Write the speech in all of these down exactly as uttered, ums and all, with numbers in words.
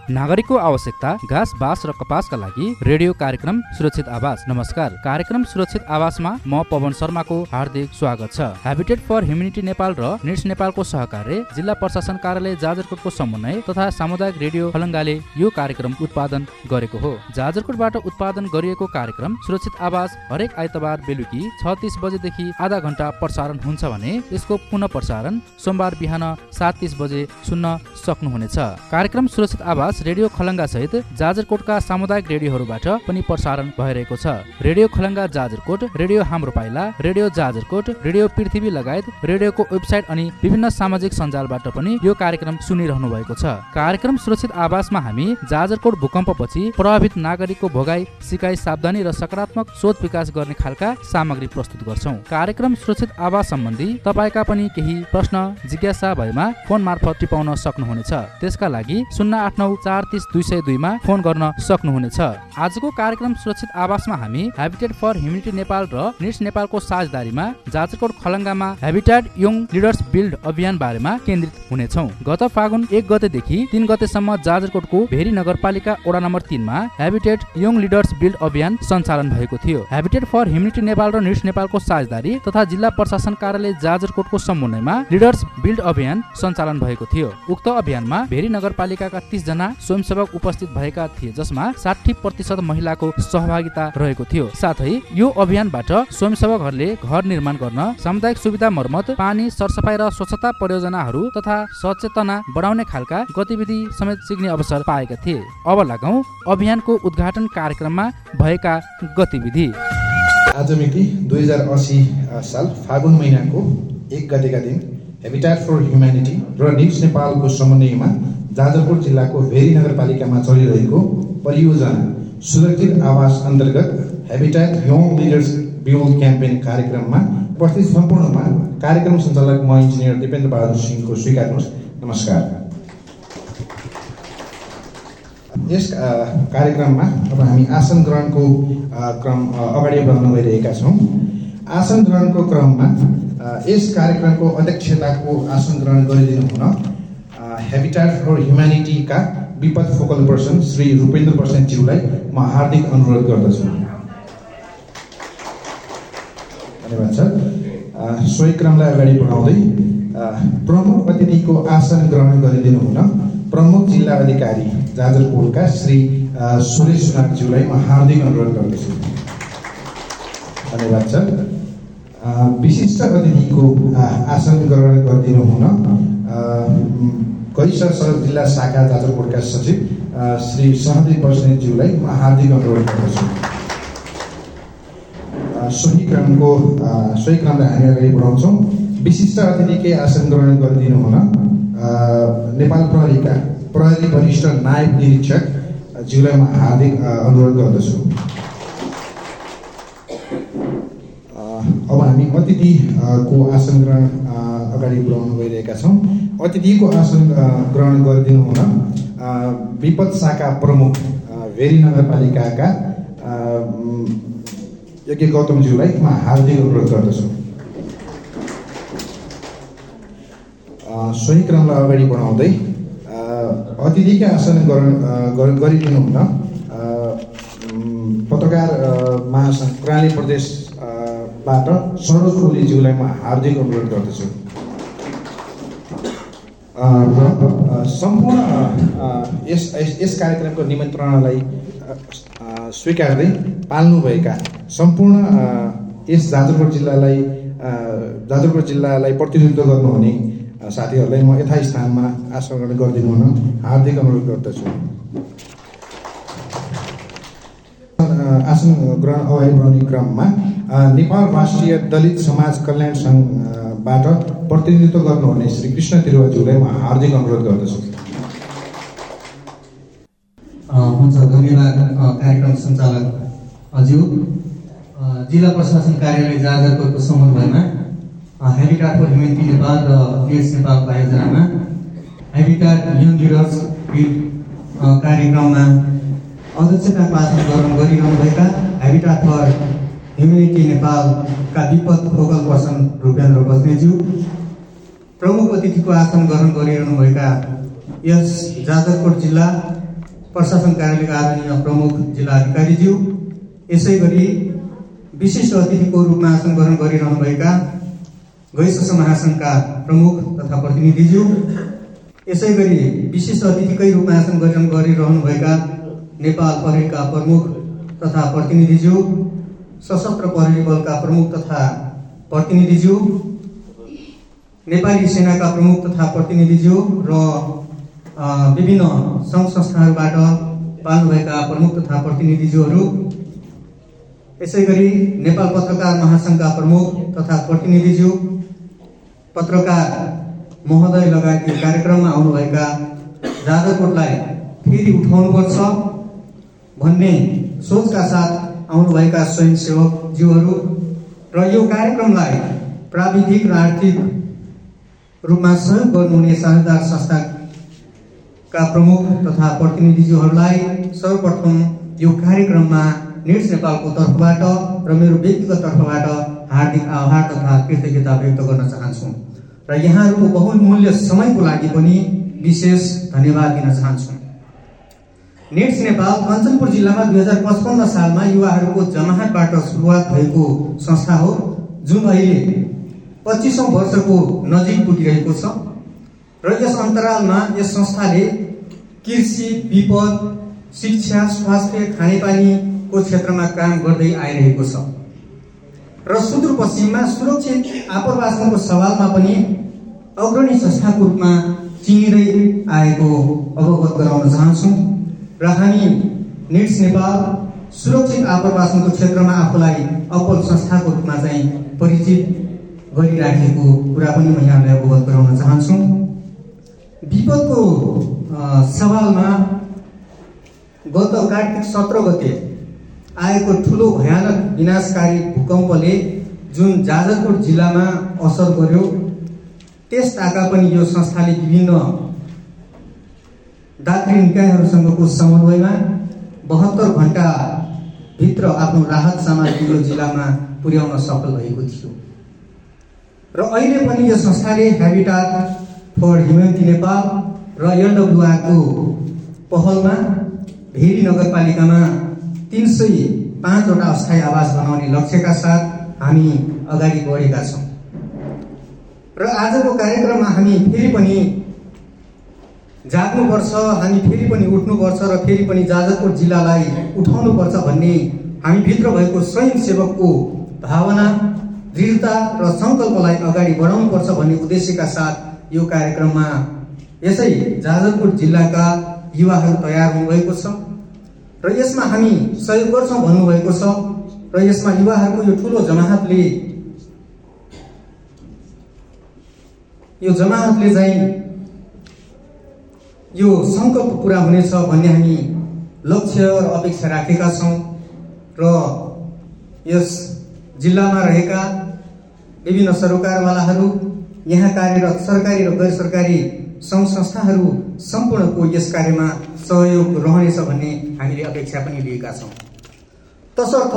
नागरिकको आवश्यकता घाँस बाँस र कपासका लागि रेडियो कार्यक्रम सुरक्षित आवास। नमस्कार, कार्यक्रम सुरक्षित आवासमा म पवन शर्माको हार्दिक स्वागत छ। ह्याबिटेट फर ह्युमेनिटी नेपाल र निड्स नेपालको सहकार्य, जिल्ला प्रशासन कार्यालय जाजरकोटको समन्वय तथा सामुदायिक रेडियो खलङ्गाले यो कार्यक्रम उत्पादन गरेको हो। जाजरकोटबाट उत्पादन गरिएको कार्यक्रम सुरक्षित आवास हरेक आइतबार बेलुकी छ तीस बजेदेखि आधा घण्टा प्रसारण हुन्छ भने यसको पुनः प्रसारण सोमबार बिहान सात तीस बजे सुन्न सक्नुहुनेछ। कार्यक्रम सुरक्षित आवास रेडियो खलङ्गा सहित जाजरकोटका सामुदायिक रेडियोहरूबाट पनि प्रसारण भइरहेको छ। रेडियो खलङ्गा जाजरकोट, रेडियो हाम्रो पाइला, रेडियो जाजरकोट, रेडियो पृथ्वी लगायत रेडियोको वेबसाइट अनि विभिन्न सामाजिक सञ्जालबाट पनि यो कार्यक्रम सुनिरहनु भएको छ। कार्यक्रम सुरक्षित आवासमा हामी जाजरकोट भूकम्पपछि प्रभावित नागरिकको भोगाई, सिकाइ, सावधानी र सकारात्मक सोच विकास गर्ने खालका सामग्री प्रस्तुत गर्छौं। कार्यक्रम सुरक्षित आवास सम्बन्धी तपाईका पनि केही प्रश्न जिज्ञासा भएमा फोन मार्फत टिपाउन सक्नुहुनेछ। त्यसका लागि शून्य आठ नौ चार तीस दुई सय दुई मा फोन गर्न सक्नुहुनेछ। आजको कार्यक्रम सुरक्षित आवासमा हामी ह्याबिटेट फर ह्युमेनिटी नेपाल र निड्स नेपालको साझेदारीमा जाजरकोट खलङ्गामा ह्याबिटेट यङ लिडर्स बिल्ड अभियान बारेमा केन्द्रित हुनेछौँ। गत फागुन एक गतेदेखि तीन गतेसम्म जाजरकोटको भेरी नगरपालिका वडा नम्बर तीनमा ह्याबिटेट यङ लिडर्स बिल्ड अभियान सञ्चालन भएको थियो। ह्याबिटेट फर ह्युमेनिटी नेपाल र निड्स नेपालको साझेदारी तथा जिल्ला प्रशासन कार्यालय जाजरकोटको समन्वयमा लिडर्स बिल्ड अभियान सञ्चालन भएको थियो। उक्त अभियानमा भेरी नगरपालिकाका तीस जना स्वयंसेवक उपस्थित भएका थिए, जसमा साठी प्रतिशत महिलाको सहभागिता रहेको थियो। साथै यो अभियानबाट स्वयंसेवकहरूले घर निर्माण गर्न, सामुदायिक सुविधा मर्मत, पानी सरसफाई र स्वच्छता परियोजनाहरू तथा सचेतना बढाउने खालका गतिविधि समेत सिक्ने अवसर पाएका थिए। अब लागौं अभियानको उद्घाटन कार्यक्रममा भएका गतिविधि। आज मिति दुई हजार अस्सी साल फागुन महिनाको एक गतेका दिन ह्याबिटेट फर ह्युमेनिटी र निड्स नेपालको समन्वयमा जाजरकोट जिल्लाको भेरी नगरपालिकामा चलिरहेको परियोजना सुरक्षित आवास अन्तर्गत habitat young leaders build campaign कार्यक्रममा उपस्थित सम्पूर्णमा कार्यक्रम सञ्चालक म इन्जिनियर दिपेन्द्र बहादुर सिंहको स्वीकार्नुहोस्। नमस्कार। यस कार्यक्रममा अब हामी आसन ग्रहणको क्रम अगाडि बढाउन गइरहेका छौँ। आसन ग्रहणको क्रममा यस कार्यक्रमको अध्यक्षताको आसन ग्रहण गरिदिनु हुन ह्याबिटेट फर ह्युमेनिटीका विपद फोकल पर्सन श्री रूपेन्द्र बस्नेतज्यूलाई म हार्दिक अनुरोध गर्दछु। धन्यवाद सर। सोही क्रमलाई अगाडि बढाउँदै प्रमुख अतिथिको आसन ग्रहण गरिदिनु हुन प्रमुख जिल्ला अधिकारी जाजरकोटका श्री सुरेश सुनारज्यूलाई म हार्दिक अनुरोध गर्दछु। धन्यवाद सर। विशिष्ट अतिथिको आसन ग्रहण गरिदिनु हुन कैसर सर जिल्ला शाखा जाजरकोटका सचिव श्री सहदेव बस्नेतज्यूलाई म हार्दिक अनुरोध गर्दछु। सोही क्रमको सोही क्रमलाई हामी अगाडि बढाउँछौँ। विशिष्ट अतिथिकै आसन ग्रहण गरिदिनु हुन नेपाल प्रहरीका प्रहरी वरिष्ठ नायब निरीक्षक ज्यूलाई म हार्दिक अनुरोध गर्दछु। अब हामी अतिथिको आसन ग्रहण अगाडि बढाउन गइरहेका छौँ। अतिथिको आसन ग्रहण गरिदिनु हुन विपद शाखा प्रमुख भेरी नगरपालिकाका यज्ञ गौतमज्यूलाई म हार्दिक अनुरोध गर्दछु। सोही क्रमलाई अगाडि बढाउँदै अतिथिकै आसन ग्रहण गरिदिनु हुन पत्रकार महासङ्घ प्राली प्रदेशबाट सरोज ओलीज्यूलाई म हार्दिक अनुरोध गर्दछु। र सम्पूर्ण यस यस कार्यक्रमको निमन्त्रणालाई स्वीकार्दै पाल्नुभएका सम्पूर्ण यस जाजरकोट जिल्लालाई जाजरकोट जिल्लालाई प्रतिनिधित्व गर्नुहुने साथीहरूलाई म यथास्थानमा आसन ग्रहण गरिदिनु हुन हार्दिक अनुरोध गर्दछु। आसन ग्रहण अगाडि बढाउने क्रममा नेपाल राष्ट्रिय दलित समाज कल्याण सङ्घबाट प्रतिनिधित्व गर्नुहुने श्री कृष्ण तिरुवाज्यूलाई म हार्दिक अनुरोध गर्दछु। हुन्छ, धन्यवाद कार्यक्रम सञ्चालक ज्यू। जिल्ला प्रशासन कार्यालय जाजरकोटको समन्वयमा ह्याबिटेट फर ह्युमेनिटी नेपाल र निड्स नेपालको आयोजनामा ह्याबिटेट यङ लिडर्स बिल्ड कार्यक्रममा अध्यक्षताको आसन ग्रहण गरिरहनुभएका ह्याबिटेट फर ह्युमेनिटी नेपालका विपद फोकल पर्सन रूपेन्द्र बस्नेतज्यू, प्रमुख अतिथिको आसन ग्रहण गरिरहनुभएका यस जाजरकोट जिल्ला प्रशासन कार्यालयका आदरणीय प्रमुख जिल्ला अधिकारीज्यू, यसै गरी विशिष्ट अतिथिको रूपमा आसन ग्रहण गरिरहनुभएका गैस महासङ्घका प्रमुख तथा प्रतिनिधिज्यू, यसै गरी विशिष्ट अतिथिकै रूपमा आसन ग्रहण गरिरहनुभएका नेपाल प्रहरीका प्रमुख तथा प्रतिनिधिज्यू, सशस्त्र प्रहरी बलका प्रमुख तथा प्रतिनिधिज्यू, नेपाली सेनाका प्रमुख तथा प्रतिनिधिज्यू र विभिन्न सङ्घ संस्थाहरूबाट पाल्नुभएका प्रमुख तथा प्रतिनिधिज्यूहरू, यसै गरी नेपाल पत्रकार महासङ्घका प्रमुख तथा प्रतिनिधिज्यू, पत्रकार महोदय लगायत कार्यक्रममा आउनुभएका जाजरकोटलाई फेरि उठाउनुपर्छ भन्ने सोचका साथ आउनुभएका स्वयंसेवकज्यूहरू र यो कार्यक्रमलाई प्राविधिक र आर्थिक रूपमा सहयोग गर्नुहुने साझेदार संस्थाका प्रमुख तथा प्रतिनिधिज्यूहरूलाई सर्वप्रथम यो कार्यक्रममा निड्स नेपालको तर्फबाट र मेरो व्यक्तिगत तर्फबाट हार्दिक आभार तथा कृतज्ञता व्यक्त गर्न चाहन्छु र यहाँहरूको बहुमूल्य समयको लागि पनि विशेष धन्यवाद दिन चाहन्छु। निड्स नेपाल कञ्चनपुर जिल्लामा दुई हजार पचपन्न सालमा युवाहरूको जमाहाटबाट सुरुवात भएको संस्था हो, जुन अहिले पच्चिसौँ वर्षको नजिक पुगिरहेको छ र यस अन्तरालमा यस संस्थाले कृषि, विपद, शिक्षा, स्वास्थ्य, खानेपानीको क्षेत्रमा काम गर्दै आइरहेको छ र सुदूरपश्चिममा सुरक्षित आप्रवासनको सवालमा पनि अग्रणी संस्थाको रूपमा चिनिँदै आएको अवगत गराउन चाहन्छौँ र हामी निड्स नेपाल सुरक्षित आप्रवासनको क्षेत्रमा आफूलाई अब्बल संस्थाको रूपमा चाहिँ परिचित गरिराखेको कुरा पनि म यहाँलाई अवगत गराउन चाहन्छु। विपदको सवालमा गत कार्तिक सत्र गते आएको ठुलो भयानक विनाशकारी भूकम्पले जुन जाजरकोट जिल्लामा असर गर्यो, त्यस ताका पनि यो संस्थाले विभिन्न दात्री निकायहरूसँगको समन्वयमा बहत्तर घण्टा भित्र आफ्नो राहत सामग्री यो जिल्लामा पुर्याउन सफल भएको थियो र अहिले पनि यो संस्थाले ह्याबिटाट फर ह्युमेनिटी नेपाल र एलडब्ल्युआरको पहलमा भेरी नगरपालिकामा तीन सय पाँचवटा अस्थायी आवास बनाउने लक्ष्यका साथ हामी अगाडि बढेका छौँ र आजको कार्यक्रममा हामी फेरि पनि जाग्नुपर्छ, हामी फेरि पनि उठ्नुपर्छ र फेरि पनि जाजरकोट जिल्लालाई उठाउनुपर्छ भन्ने हामीभित्र भएको स्वयंसेवकको भावना, दृढता र सङ्कल्पलाई अगाडि बढाउनुपर्छ भन्ने उद्देश्यका साथ यो कार्यक्रममा यसै जाजरकोट जिल्लाका युवाहरू तयार हुनुभएको छ र यसमा हामी सहयोग गर्छौँ भन्नुभएको छ र यसमा युवाहरूको यो ठुलो जमाहातले यो जमाहातले चाहिँ यो सङ्कल्प पुरा हुनेछ भन्ने हामी लक्ष्य र अपेक्षा राखेका छौँ र यस जिल्लामा रहेका विभिन्न सरोकारवालाहरू, यहाँ कार्यरत सरकारी र गैर सरकारी सङ्घ संस्थाहरू सम्पूर्णको यस कार्यमा सहयोग रहनेछ भन्ने हामीले अपेक्षा पनि लिएका छौँ। तसर्थ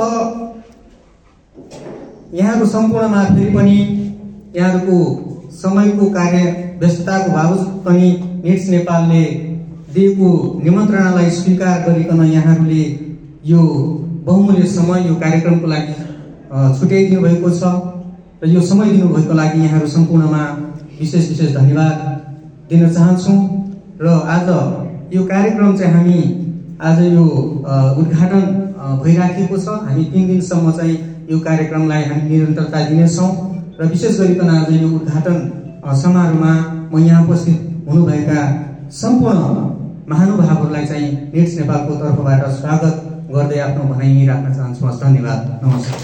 यहाँको सम्पूर्णमा फेरि पनि यहाँहरूको समयको कार्य व्यस्तताको बावजुद पनि निड्स नेपालले दिएको निमन्त्रणालाई स्वीकार गरिकन यहाँहरूले यो बहुमूल्य समय यो कार्यक्रमको लागि छुट्याइदिनु भएको छ र यो समय दिनुभएको लागि यहाँहरू सम्पूर्णमा विशेष विशेष धन्यवाद दिन चाहन्छौँ र आज यो कार्यक्रम चाहिँ हामी आज यो उद्घाटन भइराखेको छ। हामी तीन दिनसम्म चाहिँ यो कार्यक्रमलाई हामी निरन्तरता दिनेछौँ र विशेष गरिकन आज यो उद्घाटन समारोहमा म यहाँ उपस्थित हुनुभएका सम्पूर्ण महानुभावहरूलाई चाहिँ निड्स नेपालको तर्फबाट स्वागत गर्दै आफ्नो भनाइ राख्न चाहन्छु। धन्यवाद, नमस्कार।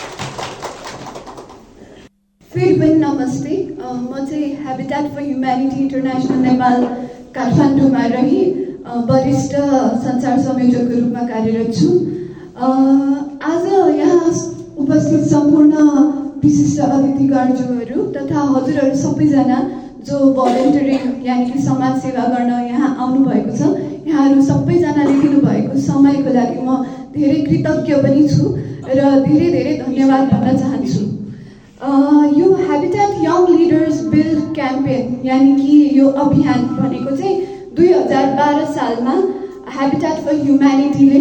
फेरि पनि नमस्ते। म चाहिँ habitat for humanity international Nepal काठमाडौँमा रही वरिष्ठ सञ्चार संयोजकको रूपमा कार्यरत छु। आज यहाँ उपस्थित सम्पूर्ण विशिष्ट अतिथिगणज्यूहरू तथा हजुरहरू सबैजना जो भलन्टियरिङ यानि कि समाज सेवा गर्न यहाँ आउनुभएको छ, यहाँहरू सबैजनाले दिनुभएको समयको लागि म धेरै कृतज्ञ पनि छु र धेरै धेरै धन्यवाद भन्न चाहन्छु। यो habitat young leaders build campaign यानि कि यो अभियान भनेको चाहिँ दुई हजार बाह्र सालमा ह्याबिट्याट फर ह्युम्यानिटीले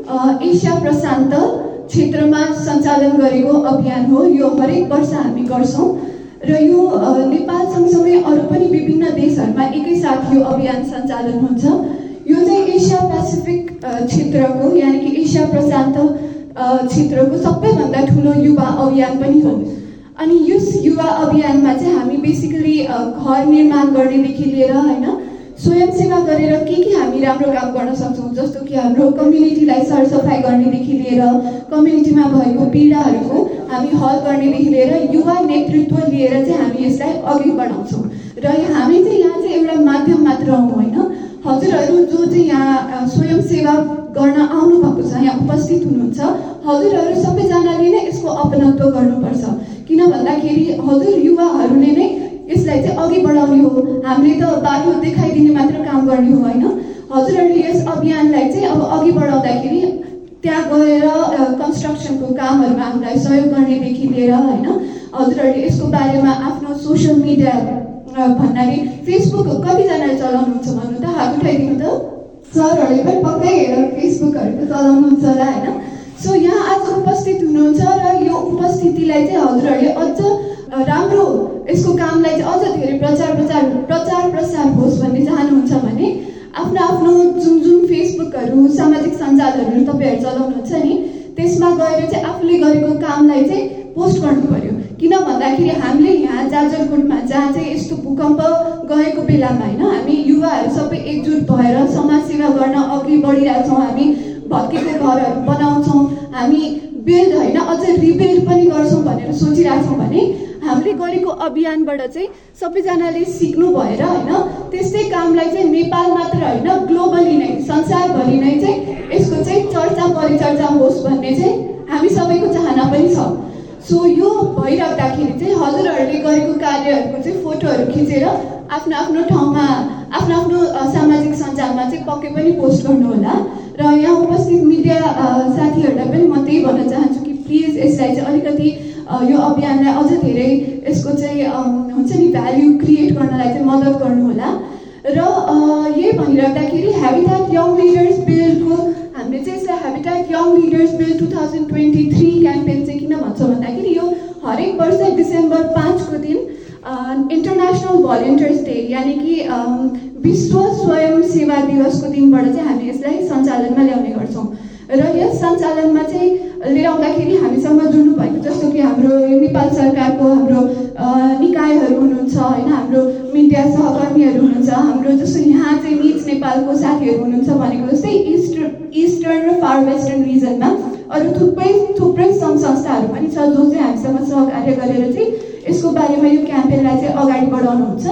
एसिया प्रशान्त क्षेत्रमा सञ्चालन गरेको अभियान हो। यो हरेक वर्ष हामी गर्छौँ र यो नेपाल सँगसँगै अरू पनि विभिन्न देशहरूमा एकैसाथ यो अभियान सञ्चालन हुन्छ। यो चाहिँ एसिया पेसिफिक क्षेत्रको यानि कि एसिया प्रशान्त क्षेत्रको सबैभन्दा ठुलो युवा अभियान पनि हो। अनि यस युवा अभियानमा चाहिँ हामी बेसिकली घर निर्माण गर्नेदेखि लिएर होइन स्वयंसेवा गरेर के के हामी राम्रो काम गर्न सक्छौँ, जस्तो कि हाम्रो कम्युनिटीलाई सरसफाइ गर्नेदेखि लिएर कम्युनिटीमा भएको पीडाहरूको हामी हल गर्नेदेखि लिएर युवा नेतृत्व लिएर चाहिँ हामी यसलाई अघि बढाउँछौँ। र हामी चाहिँ यहाँ चाहिँ एउटा माध्यम मात्र हौँ होइन। हजुरहरू जो चाहिँ यहाँ स्वयंसेवा गर्न आउनु भएको छ, यहाँ उपस्थित हुनुहुन्छ, हजुरहरू सबैजनाले नै यसको अपनत्व गर्नुपर्छ। किन भन्दाखेरि हजुर युवाहरूले नै यसलाई चाहिँ अघि बढाउने हो, हामीले त बाटो देखाइदिने मात्र काम गर्ने हो होइन। हजुरहरूले यस अभियानलाई चाहिँ अब अघि बढाउँदाखेरि त्यहाँ गएर कन्स्ट्रक्सनको कामहरूमा हामीलाई सहयोग गर्नेदेखि लिएर होइन हजुरहरूले यसको बारेमा आफ्नो सोसियल मिडिया भन्नाले फेसबुक कतिजनाले चलाउनुहुन्छ भन्नु त, हात उठाइदिनु त। सरहरूले पनि पक्कै हेरेर फेसबुकहरू त चलाउनुहुन्छ होला होइन। सो यहाँ आज उपस्थित हुनुहुन्छ र यो उपस्थितिलाई चाहिँ हजुरहरूले अझ राम्रो यसको कामलाई चाहिँ अझ धेरै प्रचार प्रचार प्रचार प्रसार होस् भन्ने चाहनुहुन्छ भने आफ्नो आफ्नो जुन जुन फेसबुकहरू सामाजिक सञ्जालहरू तपाईँहरू चलाउनुहुन्छ नि त्यसमा गएर चाहिँ आफूले गरेको कामलाई चाहिँ पोस्ट गर्नु पर्यो। किन भन्दाखेरि हामीले यहाँ जाजरकोटमा जहाँ चाहिँ यस्तो भूकम्प गएको बेलामा होइन हामी युवाहरू सबै एकजुट भएर समाजसेवा गर्न अघि बढिरहेछौँ। हामी भत्केको घरहरू बनाउँछौँ, हामी बिल्ड होइन अझ रिबिल्ड पनि गर्छौँ भनेर सोचिरहेछौँ भने हामीले गरेको अभियानबाट चाहिँ सबैजनाले सिक्नु भएर होइन त्यस्तै कामलाई चाहिँ नेपाल मात्र होइन ग्लोबली नै संसारभरि नै चाहिँ यसको चाहिँ चर्चा परिचर्चा होस् भन्ने चाहिँ हामी सबैको चाहना पनि छ। सो यो भइराख्दाखेरि चाहिँ हजुरहरूले गरेको कार्यहरूको चाहिँ फोटोहरू खिचेर आफ्नो आफ्नो ठाउँमा आफ्नो आफ्नो सामाजिक सञ्जालमा चाहिँ पक्कै पनि पोस्ट गर्नुहोला। र यहाँ उपस्थित मिडिया साथीहरूलाई पनि म त्यही भन्न चाहन्छु कि प्लिज यसलाई चाहिँ अलिकति यो अभियानलाई अझ धेरै यसको चाहिँ हुन्छ नि भ्याल्यु क्रिएट गर्नलाई चाहिँ मद्दत गर्नुहोला। र यही भनिराख्दाखेरि ह्याबिट्याट यङ लिडर्स बिल्डको हामीले चाहिँ यसलाई habitat young leaders build two thousand twenty three campaign चाहिँ किन भन्छौँ भन्दाखेरि यो हरेक वर्ष डिसेम्बर पाँचको दिन इन्टरनेसनल भलिन्टियर्स डे यानि कि विश्व स्वयं सेवा दिवसको दिनबाट चाहिँ हामी यसलाई सञ्चालनमा ल्याउने गर्छौँ। र यस सञ्चालनमा चाहिँ लिएर आउँदाखेरि हामीसँग जुड्नु भएको जस्तो कि हाम्रो नेपाल सरकारको हाम्रो निकायहरू हुनुहुन्छ होइन, हाम्रो मिडिया सहकर्मीहरू हुनुहुन्छ, हाम्रो जस्तो यहाँ चाहिँ निज नेपालको साथीहरू हुनुहुन्छ भनेको जस्तै इस्टर्न इस्टर्न र फार वेस्टर्न रिजनमा अरू थुप्रै थुप्रै सङ्घ संस्थाहरू पनि छ जो चाहिँ हामीसँग सहकार्य गरेर चाहिँ यसको बारेमा यो क्याम्पेनलाई चाहिँ अगाडि बढाउनुहुन्छ।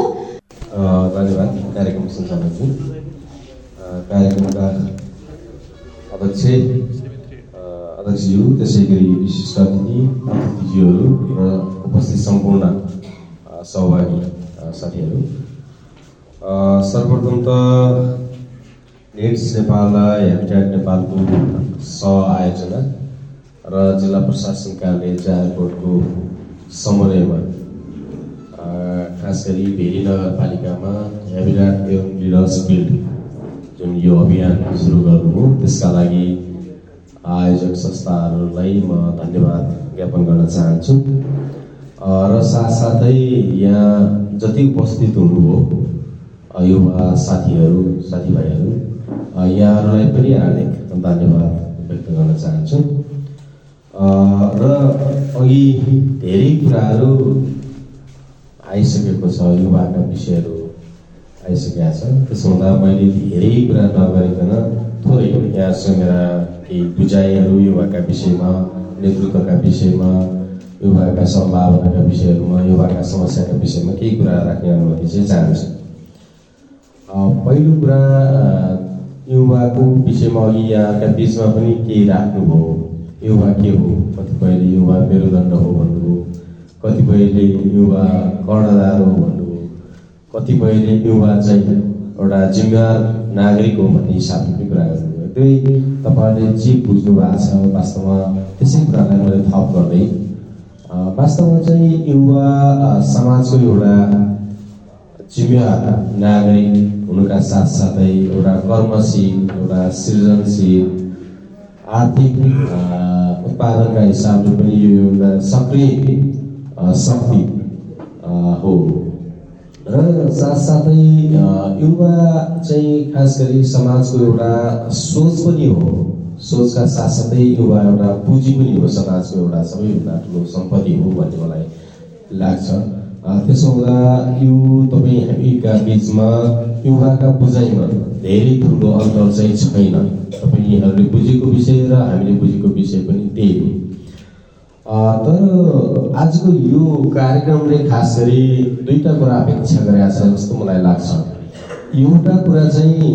धन्यवाद कार्यक्रम सञ्चालकज्यू। कार्यक्रमका अध्यक्ष अध्यक्षज्यू त्यसै गरी विशिष्ट अतिथि अतिथिज्यूहरू र उपस्थित सम्पूर्ण सहभागी साथीहरू, सर्वप्रथम त नेट्स नेपाल ह्याबिट्याट नेपालको सह आयोजना र जिल्ला प्रशासन कार्यालय जाजरकोटको समन्वयमा खास गरी भेरी नगरपालिकामा ह्याबिट्याट यङ लिडर्स बिल्ड जुन यो अभियान सुरु गर्नुभयो त्यसका लागि आयोजक संस्थाहरूलाई म धन्यवाद ज्ञापन गर्न चाहन्छु। र साथसाथै यहाँ जति उपस्थित हुनुभयो युवा साथीहरू साथीभाइहरू यहाँहरूलाई पनि हार्दिक धन्यवाद व्यक्त गर्न चाहन्छु। र अघि धेरै कुराहरू आइसकेको छ, युवाका विषयहरू आइसकेका छ। त्यसो हुँदा मैले धेरै कुरा नगरिकन थोरै यहाँसँग मेरा केही बुझाइहरू युवाका विषयमा, नेतृत्वका विषयमा, युवाका सम्भावनाका विषयहरूमा, युवाका समस्याका विषयमा केही कुरा राख्ने अनुमति चाहिँ चाहन्छु। पहिलो कुरा युवाको विषयमा अघि यहाँका बिचमा पनि केही राख्नुभयो। युवा के हो? कतिपयले युवा मेरुदण्ड हो भन्नुभयो, कतिपयले युवा कर्णधार हो भन्नुभयो, कतिपयले युवा चाहिँ एउटा जिम्मेवार नागरिक हो भन्ने हिसाबले पनि कुरा गर्नुभयो। त्यही तपाईँहरूले जे बुझ्नु भएको छ वास्तवमा त्यसै कुरालाई मैले थप गर्दै वास्तवमा चाहिँ युवा समाजको एउटा जिम्मेवार नागरिक हुनुका साथसाथै एउटा कर्मशील, एउटा सृजनशील, आर्थिक उत्पादनका हिसाबले पनि यो एउटा सक्रिय शक्ति हो र साथसाथै युवा चाहिँ खास गरी समाजको एउटा सोच पनि हो। सोचका साथसाथै युवा एउटा पुँजी पनि हो, समाजको एउटा सबैभन्दा ठुलो सम्पत्ति हो भन्ने मलाई लाग्छ। त्यसो हुँदा यो तपाईँ हामीका बिचमा युवाका बुझाइमा धेरै ठुलो अन्तर चाहिँ छैन। तपाईँहरूले बुझेको विषय र हामीले बुझेको विषय पनि त्यही हो। तर आजको यो कार्यक्रमले खास गरी दुईटा कुरा अपेक्षा गरेका छ जस्तो मलाई लाग्छ। एउटा कुरा चाहिँ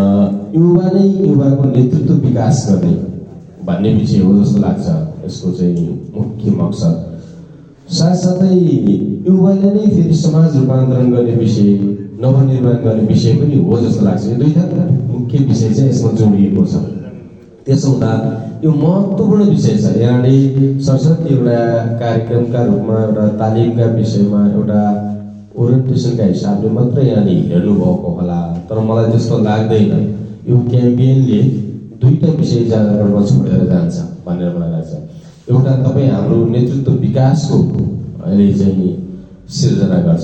युवा नै युवाको नेतृत्व विकास गर्ने भन्ने विषय हो जस्तो लाग्छ यसको चाहिँ मुख्य मकसद। साथसाथै युवाले नै फेरि समाज रूपान्तरण गर्ने विषय, नवनिर्माण गर्ने विषय पनि हो जस्तो लाग्छ। यो दुईटा मुख्य विषय चाहिँ यसमा जोडिएको छ। त्यसो हुँदा यो महत्त्वपूर्ण विषय छ। यहाँले सरस्वती एउटा कार्यक्रमका रूपमा एउटा तालिमका विषयमा एउटा ओरिएन्टेसनका हिसाबले मात्र यहाँले हेर्नु भएको होला, तर मलाई त्यस्तो लाग्दैन। यो क्याम्पेनले दुईटा विषय जाँदा छोडेर जान्छ भनेर मलाई लाग्छ। एउटा तपाईँ हाम्रो नेतृत्व विकासको अहिले चाहिँ सिर्जना गर्छ,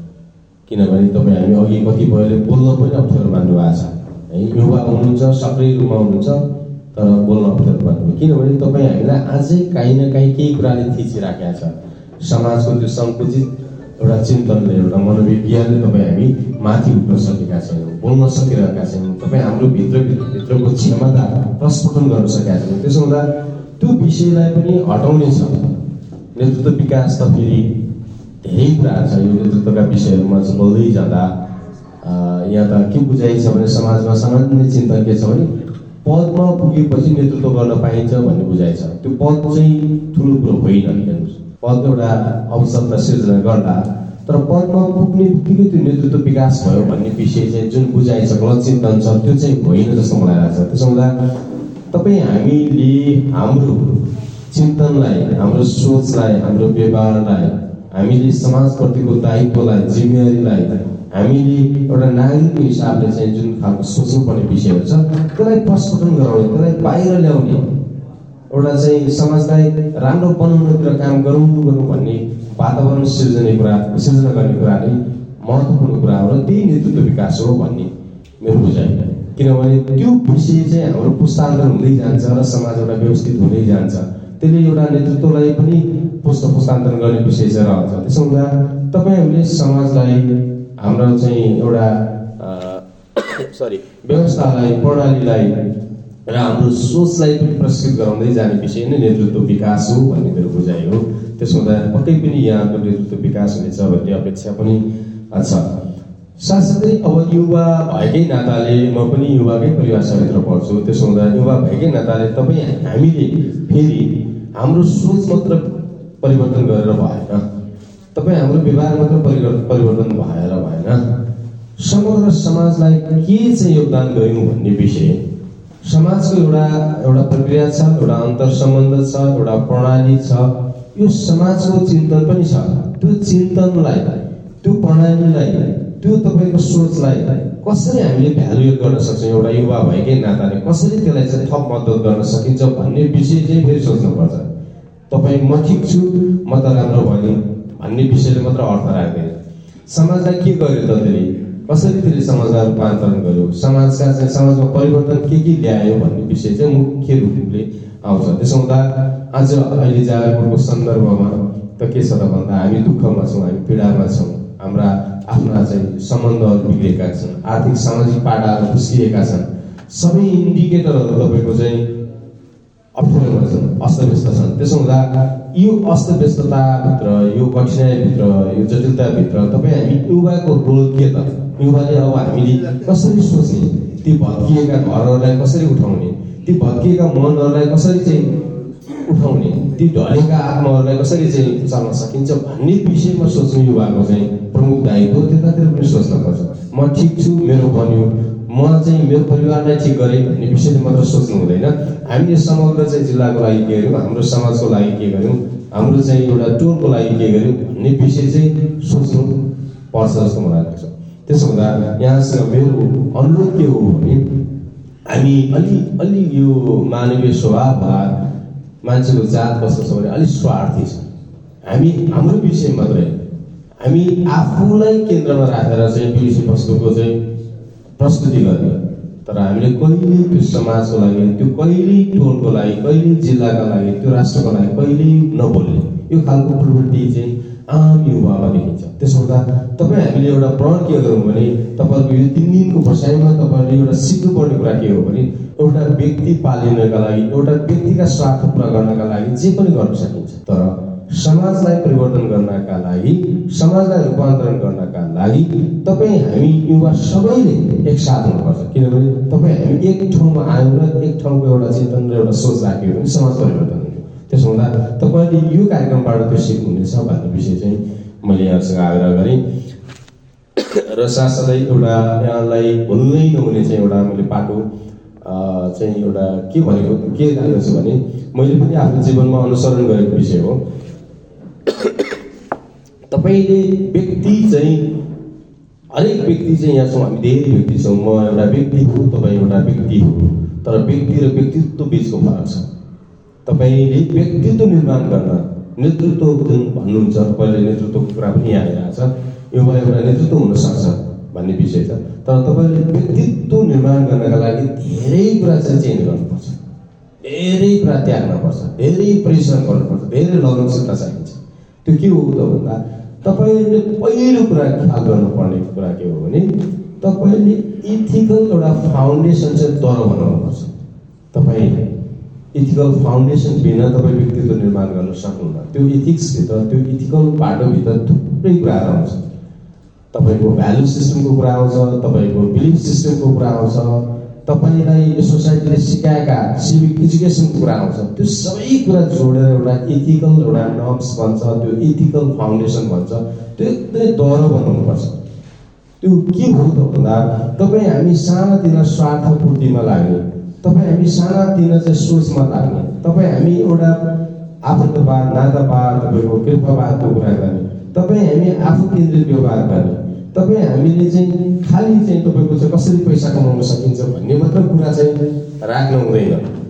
किनभने तपाईँ हामी अघि कतिपयले बोल्न पनि अप्ठ्यारो मान्नु भएको छ है। युवा हुनुहुन्छ, सक्रिय रूपमा हुनुहुन्छ, तर बोल्न अप्ठ्यारो मान्नु, किनभने तपाईँ हामीलाई अझै काहीँ न काहीँ केही कुराले थिचिराखेका छ। समाजको त्यो सङ्कुचित एउटा चिन्तनले, एउटा मनोविज्ञानले तपाईँ हामी माथि उठ्न सकेका छैनौँ, बोल्न सकिरहेका छैनौँ। तपाईँ हाम्रो भित्र भित्रको क्षमता प्रस्फुटन गर्न सकेका छैनौँ। त्यसो हुँदा त्यो विषयलाई पनि हटाउने छ। नेतृत्व विकास त फेरि धेरै कुराहरू छ। यो नेतृत्वका विषयहरूमा चाहिँ बोल्दै जाँदा यहाँ त के बुझाइ छ भने समाजमा सामान्य चिन्तन के छ भने पदमा पुगेपछि नेतृत्व गर्न पाइन्छ भन्ने बुझाइ छ। त्यो पद चाहिँ ठुलो कुरो होइन। हेर्नुहोस्, पदको एउटा अवसरता सिर्जना गर्दा तर पदमा पुग्ने बित्तिकै त्यो नेतृत्व विकास भयो भन्ने विषय चाहिँ जुन बुझाइ छ, गलत चिन्तन छ, त्यो चाहिँ होइन जस्तो मलाई लाग्छ। त्यसो हुँदा तपाईँ हामीले हाम्रो चिन्तनलाई, हाम्रो सोचलाई, हाम्रो व्यवहारलाई, हामीले समाजप्रतिको दायित्वलाई, जिम्मेवारीलाई हामीले एउटा नागरिकको हिसाबले चाहिँ जुन खालको सोच्नुपर्ने विषयहरू छ त्यसलाई प्रस्फुटन गराउने, त्यसलाई बाहिर ल्याउने, एउटा चाहिँ समाजलाई राम्रो बनाउनेतिर काम गरौँ गरौँ भन्ने वातावरण सिर्जने कुरा, सिर्जना गर्ने कुरा नै महत्त्वपूर्ण कुरा हो र त्यही नेतृत्व विकास हो भन्ने मेरो बुझाइ। किनभने त्यो विषय चाहिँ हाम्रो पुस्तान्तरण हुँदै जान्छ र समाज एउटा व्यवस्थित हुँदै जान्छ। त्यसले एउटा नेतृत्वलाई पनि पुस्त पुस्तान्तरण गर्ने विषय चाहिँ रहन्छ। त्यसो हुँदा तपाईँहरूले समाजलाई, हाम्रो चाहिँ एउटा सरी व्यवस्थालाई, प्रणालीलाई र हाम्रो सोचलाई पनि प्रशिक्षित गराउँदै जाने विषय नै नेतृत्व विकास हो भन्ने मेरो बुझाइ हो। त्यसो हुँदा पक्कै पनि यहाँको नेतृत्व विकास हुनेछ भन्ने अपेक्षा पनि छ। साथसाथै अब युवा भएकै नाताले म पनि युवाकै परिभाषाभित्र पर्छु। त्यसो हुँदा युवा भएकै नाताले तपाईँ हामीले फेरि हाम्रो सोच मात्र परिवर्तन गरेर भएन, तपाईँ हाम्रो व्यवहार मात्र परिवर्तन भएर भएन, समग्र समाजलाई के चाहिँ योगदान गऱ्यौँ भन्ने विषय, समाजको एउटा एउटा प्रक्रिया छ, एउटा अन्तर सम्बन्ध छ, एउटा प्रणाली छ, यो समाजको चिन्तन पनि छ। त्यो चिन्तनलाई, त्यो प्रणालीलाई, त्यो तपाईँको सोचलाई कसरी हामीले भ्यालुएट गर्न सक्छौँ, एउटा युवा भएकै नाताले कसरी त्यसलाई चाहिँ थप मद्दत गर्न सकिन्छ भन्ने विषय चाहिँ फेरि सोच्नुपर्छ। तपाईँ म ठिक छु, म त राम्रो भयो भन्ने विषयले मात्र अर्थ राख्दैन। समाजलाई के गर्यो त त्यसले, कसरी त्यसले समाजलाई रूपान्तरण गर्यो, समाजका चाहिँ समाजमा परिवर्तन के के ल्यायो भन्ने विषय चाहिँ मुख्य रूपले आउँछ। त्यसो हुँदा आज अहिले जागरको सन्दर्भमा त के छ त भन्दा हामी दुःखमा छौँ, हामी पीडामा छौँ, हाम्रा आफ्ना चाहिँ सम्बन्धहरू बिग्रेका छन्, आर्थिक सामाजिक पाटाहरू फुस्किएका छन्, सबै इन्डिकेटरहरू तपाईँको चाहिँ अप्ठ्यारोमा छन्, अस्तव्यस्त छन्। त्यसो हुँदा यो अस्तव्यस्तताभित्र, यो कठिनाइभित्र, यो जटिलताभित्र तपाईँ हामी युवाको रोल के त? युवाले अब हामीले कसरी सोच्ने, ती भत्किएका घरहरूलाई कसरी उठाउने, ती भत्किएका मनहरूलाई कसरी चाहिँ उठाउने, ती ढलेका आत्माहरूलाई कसरी चाहिँ चल्न सकिन्छ भन्ने विषयमा सोच्नु युवाको चाहिँ प्रमुख दायित्व। त्यतातिर पनि सोच्नुपर्छ। म ठिक छु, मेरो बन्यो, म चाहिँ मेरो परिवारलाई ठिक गरेँ भन्ने विषयले मात्र सोच्नु हुँदैन। हामीले समग्र चाहिँ जिल्लाको लागि के गर्यौँ, हाम्रो समाजको लागि के गर्यौँ, हाम्रो चाहिँ एउटा टोलको लागि के गर्यौँ भन्ने विषय चाहिँ सोच्नु पर्छ जस्तो मलाई लाग्छ। त्यसो हुँदा यहाँसँग मेरो अनुरोध के हो भने हामी अलि अलि यो मानवीय स्वभाव भए मान्छेको जात कस्तो छ भने अलिक स्वार्थी छ। हामी हाम्रो विषय मात्रै हामी आफूलाई केन्द्रमा राखेर चाहिँ विषयवस्तुको चाहिँ प्रस्तुति गर्ने, तर हामीले कहिले त्यो समाजको लागि, त्यो कहिले टोलको लागि, कहिले जिल्लाका लागि, त्यो राष्ट्रको लागि कहिले नबोल्ने यो खालको प्रवृत्ति चाहिँ आम युवामा देखिन्छ। त्यसो हुँदा तपाईँ हामीले एउटा प्रण के गरौँ भने तपाईँहरूको यो तिन दिनको बसाइमा तपाईँहरूले एउटा सिक्नुपर्ने कुरा के हो भने एउटा व्यक्ति पालिनका लागि, एउटा व्यक्तिका स्वार्थ पुरा गर्नका लागि जे पनि गर्न सकिन्छ, तर समाजलाई परिवर्तन गर्नका लागि, समाजलाई रूपान्तरण गर्नका लागि तपाईँ हामी युवा सबैले एकसाथ हुनुपर्छ। किनभने तपाईँ हामी एक ठाउँमा आयौँ र एक ठाउँको एउटा चिन्तन र एउटा सोच राख्यो भने समाज परिवर्तन हुन्छ। त्यसो हुँदा तपाईँले यो कार्यक्रमबाट त्यो सिक्नुहुनेछ भन्ने विषय चाहिँ मैले यहाँसँग आग्रह गरेँ र साथसाथै एउटा यहाँलाई भुल्नै नहुने चाहिँ एउटा मैले पाटो चाहिँ एउटा के भनेको के राख्दछु भने मैले पनि आफ्नो जीवनमा अनुसरण गरेको विषय हो। तपाईँले व्यक्ति चाहिँ हरेक व्यक्ति चाहिँ यहाँ छौँ, हामी धेरै व्यक्ति छौँ, म एउटा व्यक्ति हो, तपाईँ एउटा व्यक्ति हो, तर व्यक्ति र व्यक्तित्व बिचको फरक छ। तपाईँले व्यक्तित्व निर्माण गर्न नेतृत्व जुन भन्नुहुन्छ, तपाईँले नेतृत्वको कुरा पनि यहाँ आइरहेछ, एउटा एउटा नेतृत्व हुनसक्छ भन्ने विषय छ, तर तपाईँले व्यक्तित्व निर्माण गर्नका लागि धेरै कुरा चाहिँ चेन्ज गर्नुपर्छ, धेरै कुरा त्याग्नुपर्छ, धेरै परिश्रम गर्नुपर्छ, धेरै लगनशीलता चाहिन्छ। त्यो के हो त भन्दा तपाईँले पहिलो कुरा ख्याल गर्नुपर्ने कुरा के हो भने तपाईँले इथिकल एउटा फाउन्डेसन चाहिँ तल बनाउनुपर्छ। तपाईँले इथिकल फाउन्डेसन बिना तपाईँ व्यक्तित्व निर्माण गर्न सक्नुहुन्न। त्यो इथिक्सभित्र, त्यो इथिकल बाटोभित्र थुप्रै कुराहरू आउँछ। तपाईँको भ्यालु सिस्टमको कुरा आउँछ, तपाईँको बिलिफ सिस्टमको कुरा आउँछ, तपाईँलाई यो सोसाइटीले सिकाएका सिभिक एजुकेसनको कुरा आउँछ। त्यो सबै कुरा जोडेर एउटा इथिकल एउटा नर्म्स भन्छ, त्यो इथिकल फाउन्डेसन भन्छ, त्यो एकदमै दह्रो बनाउनुपर्छ। त्यो के हो त भन्दा तपाईँ हामी सानातिना स्वार्थपूर्तिमा लाग्ने, तपाईँ हामी सानातिना चाहिँ सोचमा लाग्ने, तपाईँ हामी एउटा आफन्तवाद, नातावाद, तपाईँको कृपावादको कुरा गर्ने, तपाईँ हामी आफू केन्द्रित व्यवहार गर्ने, तपाईँ हामीले चाहिँ खालि चाहिँ तपाईँको चाहिँ कसरी पैसा कमाउन सकिन्छ भन्ने मात्र कुरा चाहिँ राख्नु हुँदैन।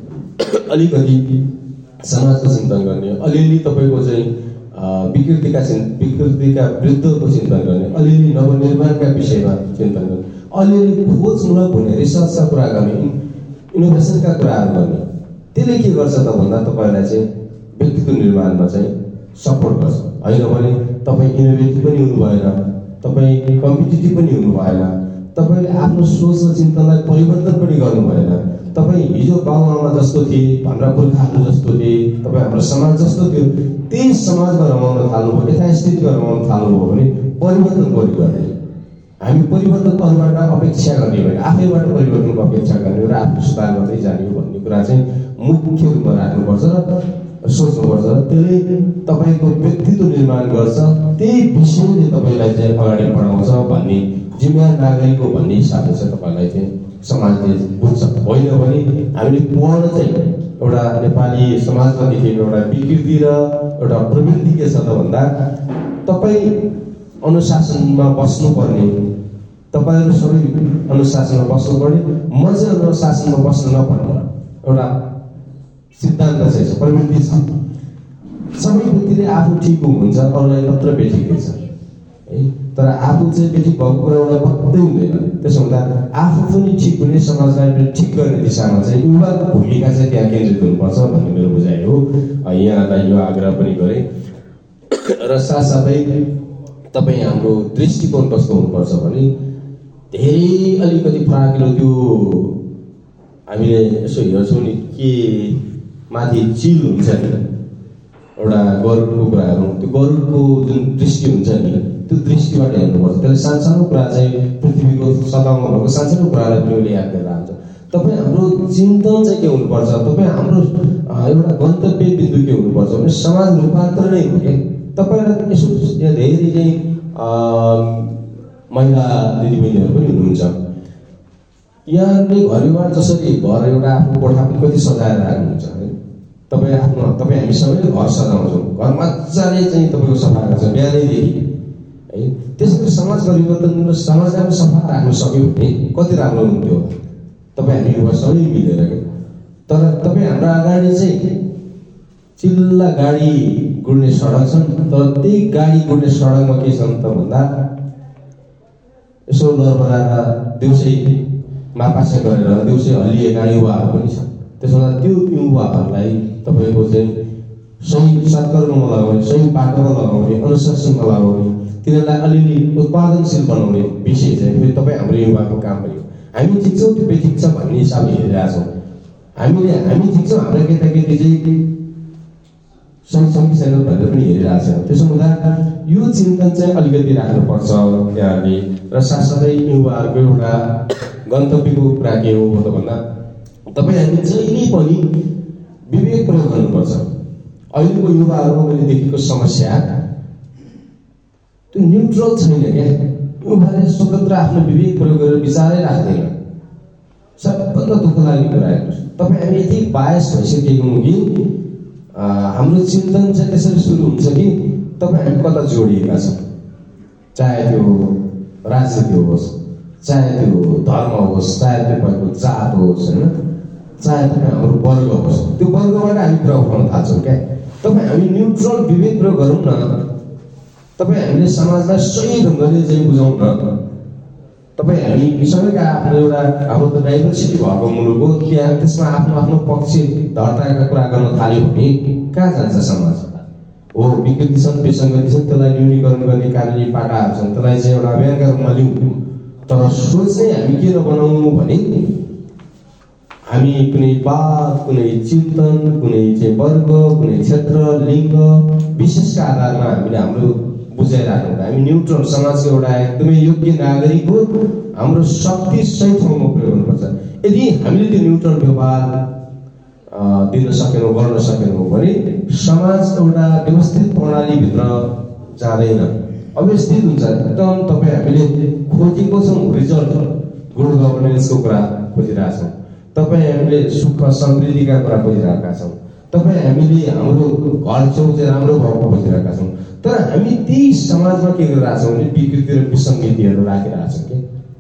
अलिकति समाजको चिन्तन गर्ने, अलिअलि तपाईँको चाहिँ विकृतिका विकृतिका विरुद्धको चिन्तन गर्ने, अलिअलि नवनिर्माणका विषयमा चिन्तन गर्ने, अलिअलि खोजमूलक हुने रिसर्चका कुरा गर्ने, इनोभेसनका कुराहरू गर्ने। त्यसले के गर्छ त भन्दा तपाईँलाई चाहिँ व्यक्तित्व निर्माणमा चाहिँ सपोर्ट गर्छ। होइन भने तपाईँ इनोभेटिभ पनि हुनु भएन, तपाईँ कम्पिटिटिभ पनि हुनु भएन, तपाईँले आफ्नो सोच र चिन्तनलाई परिवर्तन पनि गर्नु भएन। तपाईँ हिजो बाबुआमा जस्तो थिए, हाम्रा पुर्खाहरू जस्तो थिए, तपाईँ हाम्रो समाज जस्तो थियो, त्यही समाजमा रमाउन थाल्नुभयो, यथास्थितिमा रमाउन थाल्नुभयो भने परिवर्तन गर्नु गर्दैन। हामी परिवर्तन अरूबाट अपेक्षा गर्ने होइन, आफैबाट परिवर्तनको अपेक्षा गर्ने र आफ्नो सुधार गर्दै जाने हो भन्ने कुरा चाहिँ मुख्य रूपमा राख्नुपर्छ र सोच्नुपर्छ। र त्यसले तपाईँको व्यक्तित्व निर्माण गर्छ, त्यही विषयले तपाईँलाई चाहिँ अगाडि बढाउँछ भन्ने जिम्मेवार नागरिक हो भन्ने हिसाबले चाहिँ तपाईँलाई चाहिँ समाजले बुझ्छ। होइन भने हामीले पढ्न चाहिँ एउटा नेपाली समाजमा देखेको एउटा विकृति र एउटा प्रवृत्ति के छ त भन्दा तपाईँ अनुशासनमा बस्नुपर्ने, तपाईँहरू सबै अनुशासनमा बस्नुपर्ने, म चाहिँ अनुशासनमा बस्न नपर्ने एउटा सिद्धान्त चाहिँ छ, प्रवृत्ति छ। सबै व्यक्तिले आफू ठिक हुन्छ, अरूलाई मात्र बेठिक हुन्छ है, तर आफू चाहिँ बेठिक भएको कुरा उसलाई पत्तै हुँदैन। त्यसो हुँदा आफू पनि ठिक हुने, समाजलाई पनि ठिक गर्ने दिशामा चाहिँ युवाको भूमिका चाहिँ त्यहाँ केन्द्रित हुनुपर्छ भन्ने मेरो बुझाइ हो। यहाँलाई यो आग्रह पनि गरेँ। र साथसाथै तपाईँ हाम्रो दृष्टिकोण कस्तो हुनुपर्छ भने धेरै अलिकति फराकिलो, त्यो हामीले यसो हेर्छौँ नि के माथि चिल हुन्छ नि एउटा गरुडको कुराहरू, त्यो गरुडको जुन दृष्टि हुन्छ नि त्यो दृष्टिबाट हेर्नुपर्छ। त्यसले सानसानो कुरा चाहिँ पृथ्वीको सतहमा भएको सानसानो कुरालाई पनि उसले याद गरेर आउँछ। तपाईँ हाम्रो चिन्तन चाहिँ के हुनुपर्छ, तपाईँ हाम्रो एउटा गन्तव्य बिन्दु के हुनुपर्छ भने समाज रूपान्तरण नै हो। तपाईँलाई यसो यहाँ धेरै चाहिँ महिला दिदीबहिनीहरू पनि हुनुहुन्छ, यहाँले घरबार जसरी घर एउटा आफ्नो कोठा पनि कति सजाएर राख्नुहुन्छ है। तपाईँ आफ्नो तपाईँ हामी सबैले घर सजाउँछौँ, घर मजाले चाहिँ तपाईँको सफा गर्छ बिहानैदेखि है। त्यसैले समाज परिवर्तन र समाजलाई सफा राख्न सक्यो भने कति राम्रो हुन्थ्यो तपाईँ हामी युवा सबै मिलेर के। तर तपाईँ हाम्रो अगाडि चाहिँ चिल्ला गाडी गुड्ने सडक छन्, तर त्यही गाडी गुड्ने सडकमा के छन् त भन्दा यसो लरबराएर देउसै मापासे गरेर देउसै हल्लिएका युवाहरू पनि छन्। त्यसो हुँदा त्यो युवाहरूलाई तपाईँको चाहिँ सही सत्कर्ममा लगाउने, सही बाटोमा लगाउने, अनुशासनमा लगाउने, तिनीहरूलाई अलिअलि उत्पादनशील बनाउने विषय चाहिँ फेरि तपाईँ हाम्रो युवाको काम भयो। हामी ठिक्छौँ त्यो ठिक छ भन्ने हिसाबले हेरिरहेछौँ। हामीले हामी ठिक्छौँ हाम्रो केटाकेटी चाहिँ सही छ कि छैन भनेर पनि हेरिरहेको छ। त्यसो हुँदा यो चिन्तन चाहिँ अलिकति राख्नुपर्छ त्यहाँले। र साथसाथै युवाहरूको एउटा गन्तव्यको कुरा के हो त भन्दा तपाईँ हामी जहिले पनि विवेक प्रयोग गर्नुपर्छ। अहिलेको युवाहरूमा मैले देखेको समस्या त्यो न्युट्रल छैन क्या। युवाले स्वतन्त्र आफ्नो विवेक प्रयोग गरेर विचारै राख्दैन। सबभन्दा दुःख लाग्ने कुरा आएको छ। तपाईँ हामी यति बायस भइसकेको हौँ कि हाम्रो चिन्तन चाहिँ त्यसरी सुरु हुन्छ कि तपाईँ हामी कता जोडिएका छौँ, चाहे त्यो राजनीति होस्, चाहे त्यो धर्म होस्, चाहे तपाईँको जात होस्, होइन, चाहे तपाईँ हाम्रो वर्ग होस्, त्यो वर्गबाट हामी कुरा उठाउन थाल्छौँ क्या। तपाईँ हामी न्युट्रल विवेक प्रयोग गरौँ न। तपाईँ हामीले समाजलाई सही ढङ्गले चाहिँ बुझाउँ न। तपाईँ हामी सबैका आफ्नो एउटा हाम्रो त डाइभर्सिटी भएको मुलुक हो, त्यहाँ त्यसमा आफ्नो आफ्नो पक्ष धर्ताका कुरा गर्न थाल्यो भने कहाँ जान्छ समाज? हो विकृति छन्, विसङ्गति छन्, त्यसलाई न्यूनीकरण गर्ने कानुनी पाटाहरू छन्, त्यसलाई चाहिँ एउटा अभियानका रूपमा लिउँ। तर सोच चाहिँ हामी के नबनाउनु भने हामी कुनै वाद, कुनै चिन्तन, कुनै चाहिँ वर्ग, कुनै क्षेत्र, लिङ्ग विशेषका आधारमा हामीले हाम्रो बुझाइराख्नु हुँदा हामी न्युट्रल समाजको एउटा एकदमै योग्य नागरिक हो। हाम्रो शक्ति सही ठाउँमा प्रयोग गर्नुपर्छ। यदि हामीले त्यो न्युट्रल व्यवहार दिन सकेनौँ, गर्न सकेनौँ भने समाज एउटा व्यवस्थित प्रणालीभित्र जाँदैन, अव्यवस्थित हुन्छ। एकदम तपाईँ हामीले खोजेको छौँ रिजल्ट, गुड गभर्नेन्सको कुरा खोजिरहेछौँ, तपाईँ हामीले सुख समृद्धिका कुरा खोजिरहेका छौँ, तपाईँ हामीले हाम्रो घर छेउ चाहिँ राम्रो भएको खोजिरहेका छौँ। तर हामी त्यही समाजमा के गरिरहेछौँ भने विकृति र विसङ्गतिहरू राखिरहेछौँ कि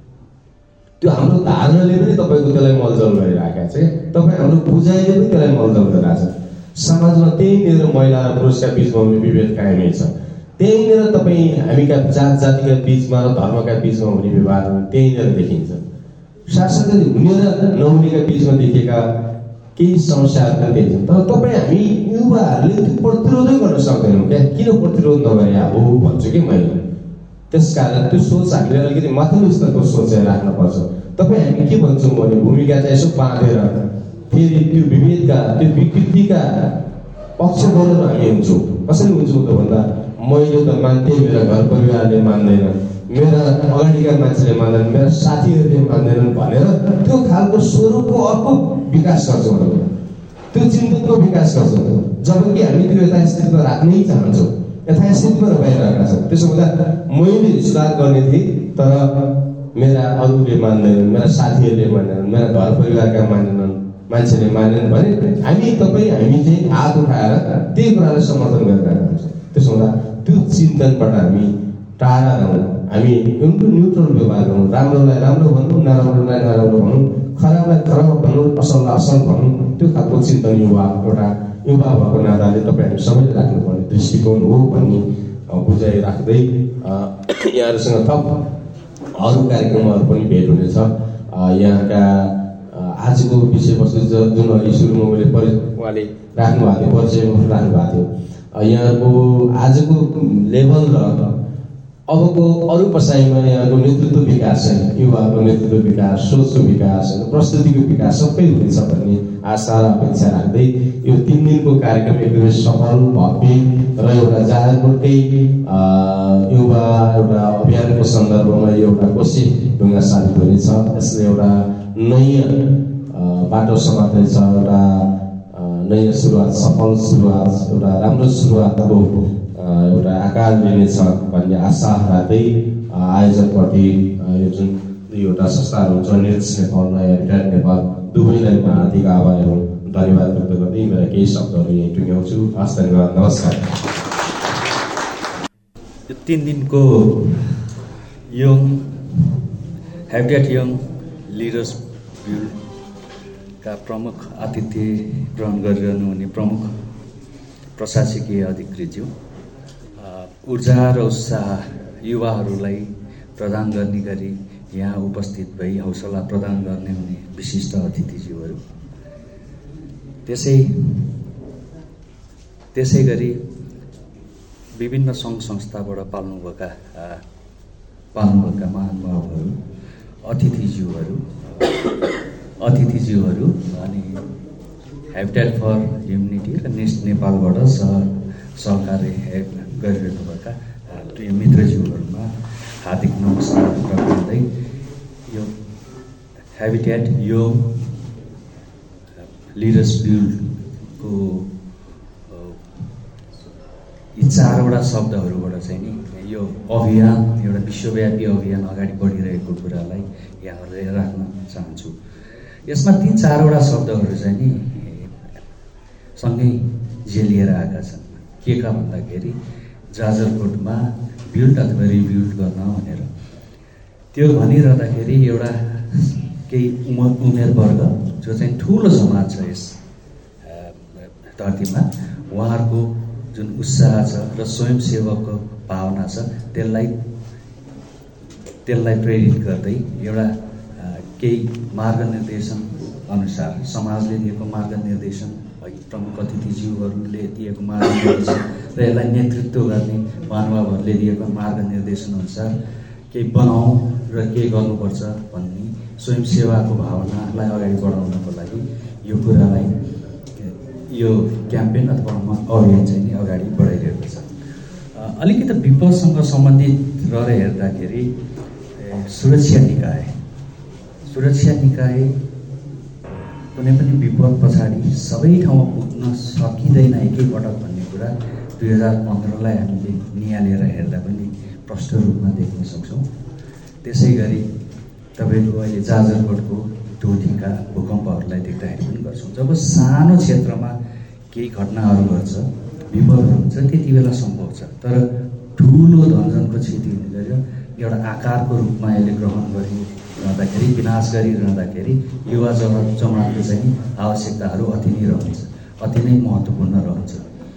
त्यो हाम्रो धारणाले पनि तपाईँको त्यसलाई मलजल गरिरहेका छ। तपाईँ हाम्रो बुझाइले पनि त्यसलाई मलजल गरिरहेछ। समाजमा त्यहीँनिर महिला र पुरुषका बिचमा हुने विभेद कायमै छ। त्यहीँनिर तपाईँ हामीका जात जातिका बिचमा र धर्मका बिचमा हुने व्यवहारहरू त्यहीँनिर देखिन्छ। साथसाथै हुने र नहुनेका बिचमा देखिएका केही समस्याहरू पनि देखिन्छ। तर तपाईँ हामी युवाहरूले त्यो प्रतिरोधै गर्न सक्दैनौँ क्या। किन प्रतिरोध नगरे अब भन्छु कि मैले। त्यसकारण त्यो सोच हामीले अलिकति माथिल्लो स्तरको सोच चाहिँ राख्नुपर्छ। तपाईँ हामी के भन्छौँ भने भूमिका चाहिँ यसो बाँधेर फेरि त्यो विभेदका, त्यो विकृतिका पक्ष गरेर हामी हुन्छौँ। कसरी हुन्छौँ त भन्दा मैले त मान्थे, मेरा घर परिवारले मान्दैन, मेरा अगाडिका मान्छेले मान्दैन, मेरा साथीहरूले मान्दैनन् भनेर त्यो खालको स्वरूपको अर्को विकास गर्छौँ, त्यो चिन्तनको विकास गर्छौँ। जबकि हामी त्यो यथास्थितिमा राख्नै चाहन्छौँ, यथास्थितिमा रहिरहेका छौँ। त्यसो हुँदा मैले सुधार गर्ने थिएँ तर मेरा अरूले मान्दैनन्, मेरा साथीहरूले मान्दैनन्, मेरा घर परिवारका मान्दैनन्, मान्छेले मान्दैनन् भने हामी तपाईँ हामी चाहिँ हात उठाएर त्यही कुरालाई समर्थन गरिरहेका हुन्छौँ। त्यसो हुँदा त्यो चिन्तनबाट हामी टाढा रहौँ, हामी एउटा न्युट्रल व्यवहार गरौँ। राम्रोलाई राम्रो भनौँ, नराम्रोलाई नराम्रो भनौँ, खराबलाई खराब भनौँ, असललाई असल भनौँ। त्यो खालको चिन्तन युवा एउटा युवा भएको नाताले तपाईँ हामी सबैले राख्नुपर्ने दृष्टिकोण हो भन्ने बुझाइ राख्दै यहाँहरूसँग थप अरू कार्यक्रमहरू पनि भेट हुनेछ। यहाँका आजको विषयवस्तु जुन अघि सुरुमा मैले परि उहाँले राख्नुभएको थियो, परिचयमा राख्नुभएको थियो, यहाँको आजको लेभल र अबको अरू पछाइमा यहाँको नेतृत्व विकास चाहिँ युवाहरूको नेतृत्व विकास, सोचको विकास, प्रस्तुतिको विकास सबै हुनेछ भन्ने आशा र अपेक्षा राख्दै यो तिन दिनको कार्यक्रम एकदमै सफल, भव्य र एउटा जाजरकोटकै युवा एउटा अभियानको सन्दर्भमा यो एउटा कोसिस ढुङ्गा साबित हुनेछ। यसले एउटा नयाँ बाटो समात्नेछ, एउटा नयाँ सुरुवात, सफल सुरुवात, एउटा राम्रो सुरुवातको एउटा आकार लिनेछ भन्ने आशा राख्दै आयोजकप्रति यो जुन दुईवटा संस्थाहरू हुन्छ, निट्स नेपाल र हेबिटेट नेपाल, दुवैलाई म हार्दिक आभार एवं धन्यवाद व्यक्त गर्दै मेरा केही शब्दहरू यहीँ टुङ्ग्याउँछु। हस्, धन्यवाद, नमस्कार। यो तीन दिनको यङ हेबिटेट यङ लिडर्स बिल्डका प्रमुख आतिथ्य ग्रहण गरिरहनु हुने प्रमुख प्रशासकीय अधिकृतज्यू, ऊर्जा र उत्साह युवाहरूलाई प्रदान गर्ने गरी यहाँ उपस्थित भई हौसला प्रदान गर्ने हुने विशिष्ट अतिथिज्यूहरू, त्यसै त्यसै गरी विभिन्न सङ्घ संस्थाबाट पाल्नुभएका पाल्नुभएका महानुभावहरू, अतिथिज्यूहरू अतिथिज्यूहरू अनि हेबिटेट फर ह्युम्यानिटी र नेस्ट नेपालबाट सह सहकार्य गरिरहनुभएका प्रिय मित्रज्यूहरूमा हार्दिक नमस्कार गर्दै यो हेबिटेट यो लिडर्स बिल्डको यी चारवटा शब्दहरूबाट चाहिँ नि यो अभियान एउटा विश्वव्यापी अभियान अगाडि बढिरहेको कुरालाई यहाँहरूले राख्न चाहन्छु। यसमा ती चारवटा शब्दहरू चाहिँ नि सँगै झेलिएर आएका छन्। के का भन्दाखेरि जाजरकोटमा बिल्ड अथवा रिबिल्ड गर्न भनेर, त्यो भनिरहँदाखेरि एउटा केही उमेर उमेर वर्ग जो चाहिँ ठुलो समाज छ यस धरतीमा, उहाँहरूको जुन उत्साह छ र स्वयंसेवकको भावना छ त्यसलाई त्यसलाई प्रेरित गर्दै एउटा केही मार्गनिर्देशन अनुसार समाजले दिएको मार्गनिर्देशन, प्रमुख अतिथिज्यूहरूले दिएको मार्गनिर्देशन र यसलाई नेतृत्व गर्ने महानुभावहरूले दिएको मार्गनिर्देशन अनुसार केही बनाऊ र केही गर्नुपर्छ भन्ने स्वयंसेवाको भावनालाई अगाडि बढाउनको लागि यो कुरालाई यो क्याम्पेन अथवा अभियान चाहिँ नि अगाडि बढाइरहेको छ। अलिकति विपदसँग सम्बन्धित रहेर हेर्दाखेरि सुरक्षा निकाय सुरक्षा निकाय कुनै पनि विपद पछाडि सबै ठाउँमा पुग्न सकिँदैन एकैपटक भन्ने कुरा दुई हजार पन्ध्रलाई हामीले निहालेर हेर्दा पनि प्रष्ट रूपमा देख्न सक्छौँ। त्यसै गरी तपाईँको अहिले जाजरकोटको दोधीका भूकम्पहरूलाई देख्दाखेरि पनि गर्छौँ। जब सानो क्षेत्रमा केही घटनाहरू गर्छ, विपदहरू हुन्छ, त्यति बेला सम्भव छ। तर ठुलो धनजनको क्षति हुने गरी एउटा आकारको रूपमा यसले ग्रहण गरिरहँदाखेरि, विनाश गरिरहँदाखेरि युवा जमात जमातको चाहिँ आवश्यकताहरू अति नै रहन्छ, अति नै महत्त्वपूर्ण रहन्छ।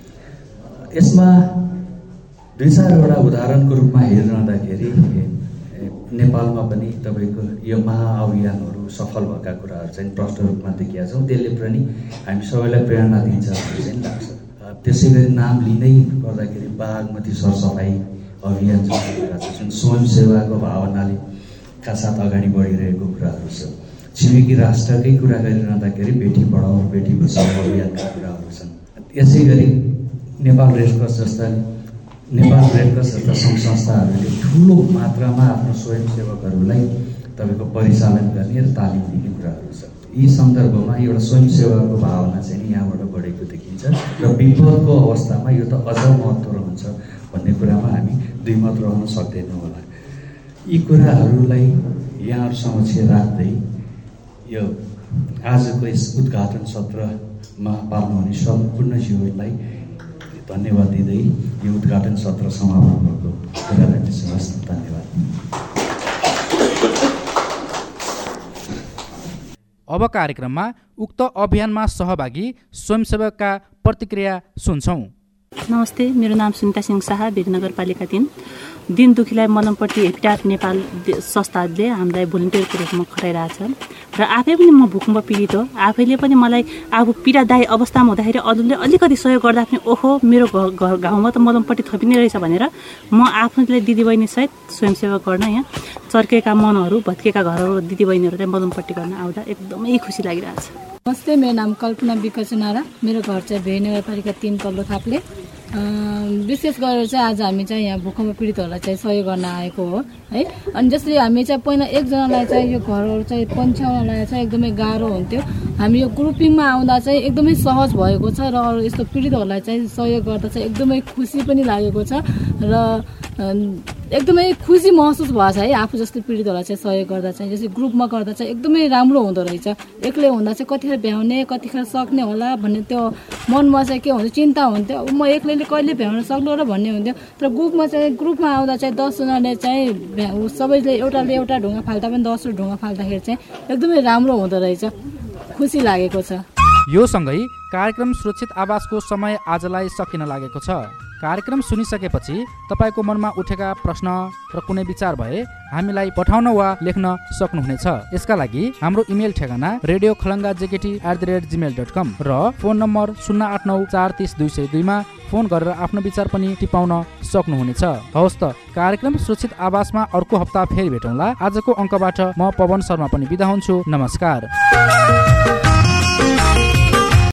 यसमा दुई चारवटा उदाहरणको रूपमा हेरिरहँदाखेरि नेपालमा पनि तपाईँको यो महाअभियानहरू सफल भएका कुराहरू चाहिँ प्रष्ट रूपमा देखिएका छौँ। त्यसले पनि हामी सबैलाई प्रेरणा दिन्छ जस्तो चाहिँ लाग्छ। त्यसै गरी नाम लिँदै गर्दाखेरि बागमती सरसफाइ अभियान जुन कुरा छ, जुन स्वयंसेवाको भावनाले का साथ अगाडि बढिरहेको कुराहरू छ। छिमेकी राष्ट्रकै कुरा गरिरहँदाखेरि बेटी पढाऊ बेटी बचाऊ अभियानका कुराहरू छन्। यसै गरी नेपाल रेडक्रस जस्ता नेपाल रेडक्रस जस्ता सङ्घ संस्थाहरूले ठुलो मात्रामा आफ्नो स्वयंसेवकहरूलाई तपाईँको परिचालन गर्ने र तालिम दिने कुराहरू छ। यी सन्दर्भमा एउटा स्वयंसेवाको भावना चाहिँ यहाँबाट बढेको देखिन्छ र विपदको अवस्थामा यो त अझ महत्त्व रहन्छ भन्ने कुरामा हामी दुईमत रहन सक्दैनौँ होला। यी कुराहरूलाई यहाँहरू समक्ष राख्दै यो आजको यस उद्घाटन सत्रमा पाल्नुहुने सम्पूर्ण जीवहरूलाई धन्यवाद दिँदै यो उद्घाटन सत्र समापन भएको कुरालाई विशेष धन्यवाद। अब कार्यक्रममा उक्त अभियानमा सहभागी स्वयंसेवकका प्रतिक्रिया सुन्छौँ। नमस्ते, मेरो नाम सुनिता सिंह शाह, भिर नगरपालिका तीन। दिन दुखीलाई मलमपट्टि हेबिटेट नेपाल संस्थाले हामीलाई भोलिन्टियरको रूपमा खटाइरहेछ र आफै पनि म भूकम्प पीडित हो। आफैले पनि मलाई अब पीडादायी अवस्थामा हुँदाखेरि अरूले अलिकति सहयोग गर्दा पनि ओहो मेरो घर गाउँमा त मलमपट्टि थपिने रहेछ भनेर म आफूलाई दिदीबहिनीसहित स्वयंसेवा गर्न यहाँ चर्केका मनहरू भत्केका घरहरू दिदीबहिनीहरूलाई मलमपट्टि गर्न आउँदा एकदमै खुसी लागिरहेछ। नमस्ते, मेरो नाम कल्पना विकचनारा, मेरो घर चाहिँ भेरी नगरपालिका तीन तल्लो थाप्ले। विशेष गरेर चाहिँ आज हामी चाहिँ यहाँ भूकम्प पीडितहरूलाई चाहिँ सहयोग गर्न आएको हो है। अनि जसरी हामी चाहिँ पहिला एकजनालाई चाहिँ यो घरहरू चाहिँ पन्छ्याउनलाई चाहिँ एकदमै गाह्रो हुन्थ्यो, हामी यो ग्रुपिङमा आउँदा चाहिँ एकदमै सहज भएको छ र अरू यस्तो पीडितहरूलाई चाहिँ सहयोग गर्दा चाहिँ एकदमै खुसी पनि लागेको छ र एकदमै खुसी महसुस भएको छ है। आफू जस्तै पीडितहरूलाई चाहिँ सहयोग गर्दा चाहिँ जस्तै ग्रुपमा गर्दा चाहिँ एकदमै राम्रो हुँदो रहेछ। एक्लै हुँदा चाहिँ कतिखेर भ्याउने कतिखेर सक्ने होला भन्ने त्यो मनमा चाहिँ के हुन्छ चिन्ता हुन्थ्यो। अब म एक्लै मैले कहिले भ्याउन सक्नु र भन्ने हुन्थ्यो। तर ग्रुपमा चाहिँ ग्रुपमा आउँदा चाहिँ दसजनाले चाहिँ सबैले एउटाले एउटा ढुङ्गा फाल्दा पनि दसवटा ढुङ्गा फाल्दाखेरि चाहिँ एकदमै राम्रो हुँदो रहेछ, खुसी लागेको छ। यो सँगै कार्यक्रम सुरक्षित आवासको समय आजलाई सकिन लागेको छ। कार्यक्रम सुनिसकेपछि तपाईँको मनमा उठेका प्रश्न र कुनै विचार भए हामीलाई पठाउन वा लेख्न सक्नुहुनेछ। यसका लागि हाम्रो इमेल ठेगाना radio Khalanga JKT at the rate Gmail dot com र फोन नम्बर शून्य आठ नौ चार तिस दुई सय दुईमा फोन गरेर आफ्नो विचार पनि टिपाउन सक्नुहुनेछ। हवस् त, कार्यक्रम सुरक्षित आवासमा अर्को हप्ता फेरि भेटौँला। आजको अङ्कबाट म पवन शर्मा पनि बिदा हुन्छु। नमस्कार।